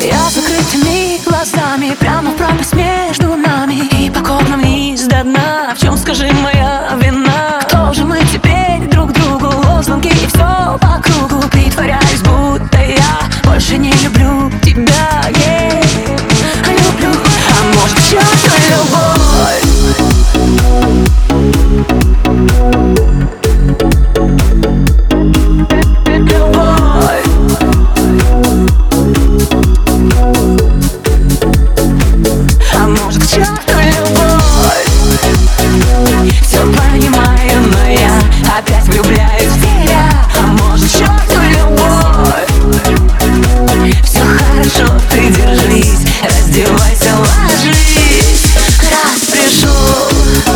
Я закрытыми глазами прямо в пропасть между нами и покорно вниз до дна. В чем, скажи, моя вина? Кто же мы теперь друг другу? Лозунги и все по кругу. Притворяюсь, будто я больше не люблю тебя. Люблю, а может, к черту любовь? Опять влюбляюсь в тебя. А может, к черту любовь? Все хорошо, ты держись, раздевайся, ложись. Раз пришел.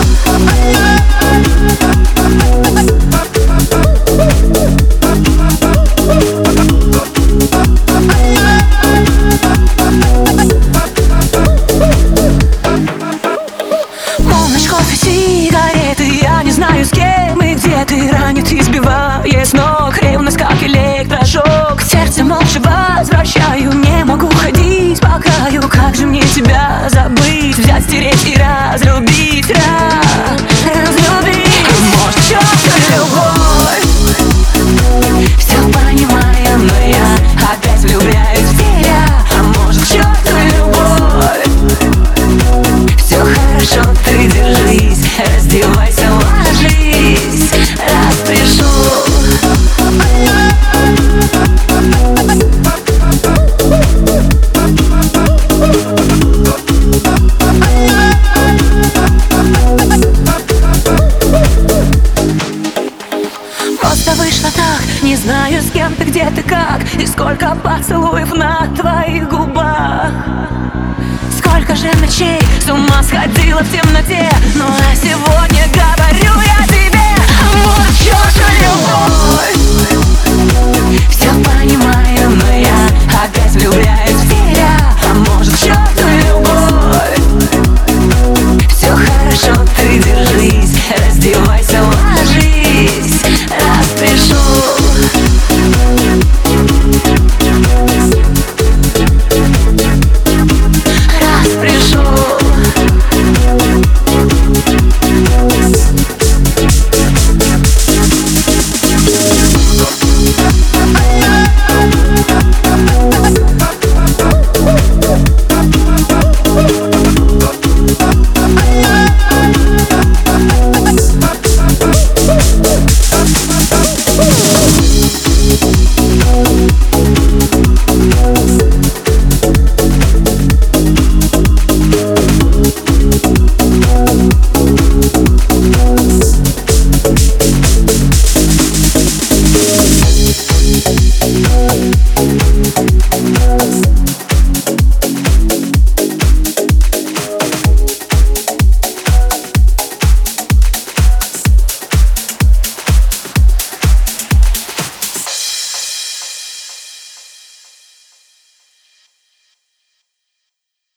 Полночь, кофе, сигареты, я не знаю, с кем и где ты. Ранит, избивает с ног, ревность, как электрошок. Сердце молча возвращаю, не могу ходить по краю. Как же мне тебя забыть, взять, стереть и разлюбить, разлюбить. Может, к черту любовь? Все понимаю, но я опять влюбляюсь в тебя. А может, к черту любовь? Все хорошо, ты держись, раздевайся, ложись. Раз пришел. Просто вышло так, не знаю, с кем ты, где ты, как. И сколько поцелуев на твоих губах. Сколько же ночей с ума сходила в темноте. Ну а сегодня говорю я тебе: вот к черту любовь. Все понимаю.